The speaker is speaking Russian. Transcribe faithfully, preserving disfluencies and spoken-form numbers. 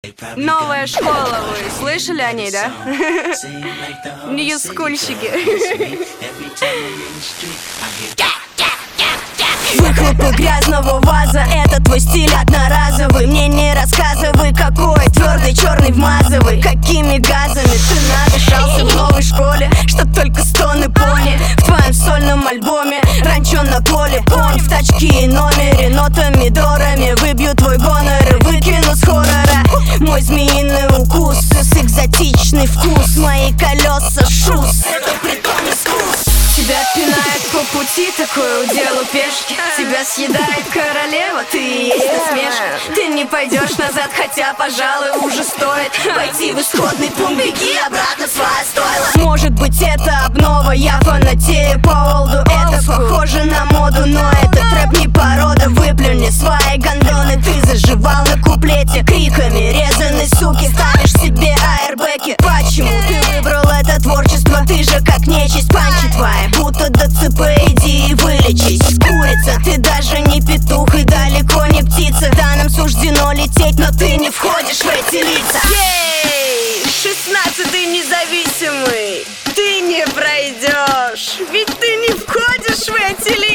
Новая школа, вы слышали о ней, да? Ньюскульщики. Выхлопы грязного ваза, это твой стиль одноразовый. Мне не рассказывай, какой твердый, черный вмазывай. Какими газами ты надышался в новой школе, что только стоны пони. В твоем сольном альбоме ранчо на поле. Он в тачке и номере, нотами, дорами выбью твой гонор и выкину с хоррора. Мой змеиный укус, экзотичный вкус. Мои колеса шус, это прикольный вкус. Тебя пинает по пути, такое уделу пешки. Тебя съедает королева, ты и есть насмешка. Ты не пойдешь назад, хотя, пожалуй, уже стоит пойти в исходный пункт, беги обратно в свое стойло. Может быть, это обнова, я фанатею по олду. Это похоже на моду, но этот рэп не порода. Выплюни свои гондоны, ты заживал на куплете. Криками резаной суки ставишь себе аэрбэки. Почему ты выбрал это творчество? Ты же как нечисть, панчи твои будто ДЦП, иди и вылечись. Курица, ты даже не петух и далеко не птица. Да, нам суждено лететь, но ты не входишь в эти лица. Ей, шестнадцатый независимый, ты не пройдешь, ведь ты не входишь в эти лица.